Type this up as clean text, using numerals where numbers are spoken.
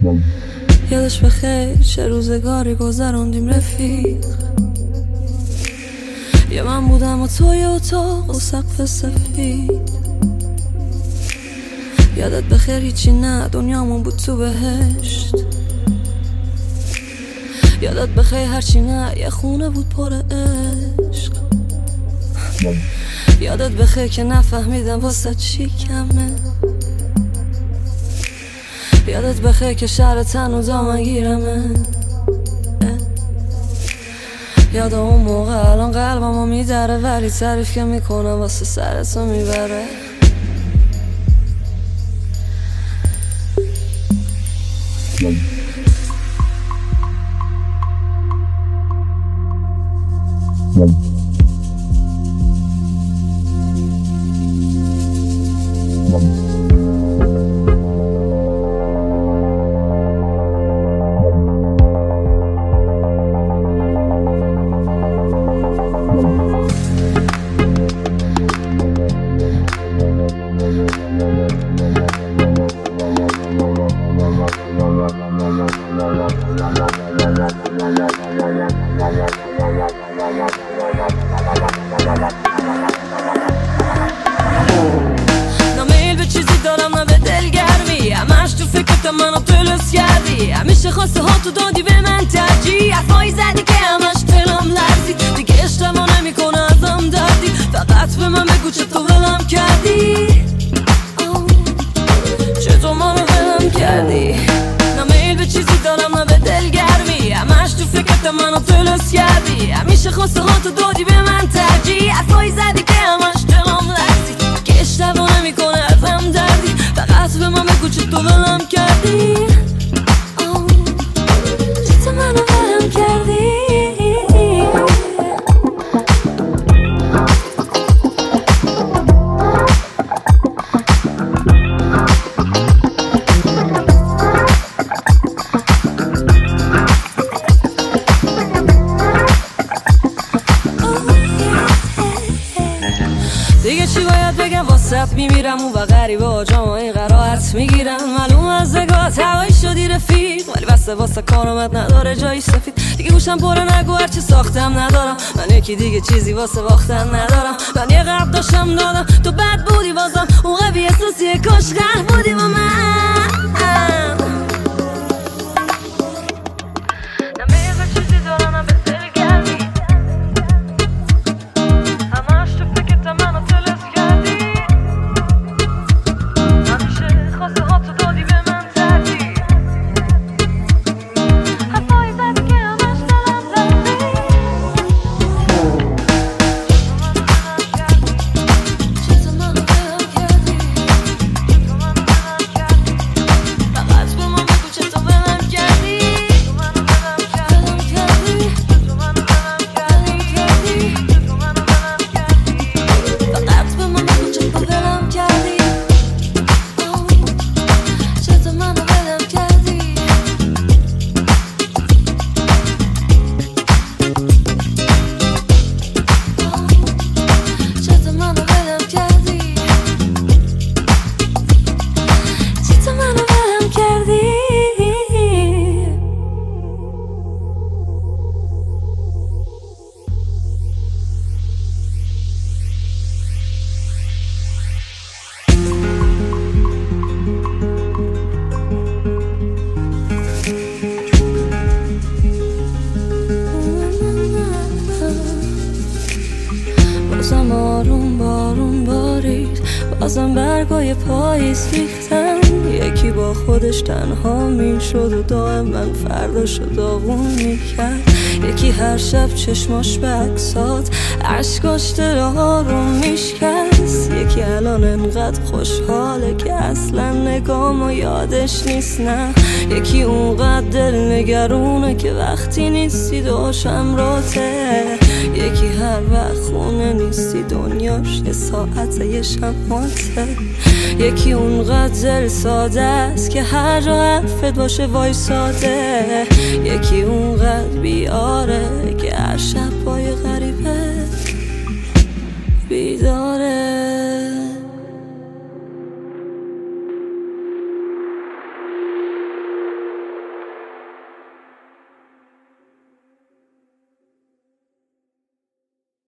یادش بخیر چه روزگاری گذراندیم رفیق. یه من بودم و توی اتاق و سقف سفید. یادت بخیر هیچی نه دنیامون بود تو بهشت. یادت بخیر هرچی نه یه خونه بود پر عشق. یادت بخیر که نفهمیدم واسه چی کمه. یادت بخیر که شهر تن و دامن گیرمه. یاد اون موقع الان قلبمو میدره، ولی تعریف که میکنم واسه سرتو میبره. نمیل به چیزی دارم نه به دلگرمی، همش تو فکرت منو تلس کردی. همیشه خواسته ها تو دادی به من ترجیح، حرفایی زدی که همش دلم لرزید. دیگه اشتباه نمیکنه ازم دردی، فقط به من بگو چطور ولم کردی. چطور منو ولم کردی. نمیل به چیزی دارم نه به دلگرمی، همش تو فکرت منو تلس کردی. همیشه خواسته ها تو دادی به من ترجیح، حرفایی زدی که همش دلم لرزید. دیگه اشتباه نمیکنه ازم دردی، فقط به من بگو چطور ولم کردی. چطور منو ولم کردی. دیگه چی باید بگم واسط میمیرم اون و غریبه ها جامعه این قرائت میگیرم. معلوم از نگاهت هوایی شدی رفیق، ولی بسته واسه کارامت نداره جایی سفید. دیگه گوشم پره نگو هرچی ساختم ندارم، من یکی دیگه چیزی واسه باختن ندارم. من یه قرد داشتم دادم تو بد بودی بازم، اون قوی احساسیه کاش غرق بودی با من. بازم آروم بارون بارید، بازم برگای پاییز ریختن. یکی با خودش تنها میشد و دائما فرداشو داغون میکرد. یکی هر شب چشماش به عکسات عشقاش دل آروم میشکست. یکی الان انقدر خوشحاله که اصلا نگامو یادش نیست. نه یکی اونقدر دل نگرونه که وقتی نیستی داشم راته. یکی هر وقت خونه نیستی دنیاش یه ساعت یه شماته. یکی اونقدر دل ساده است که هر جا حرفت باشه وایساده. یکی اونقدر بیاره که هر شب پای غریبه بیداره.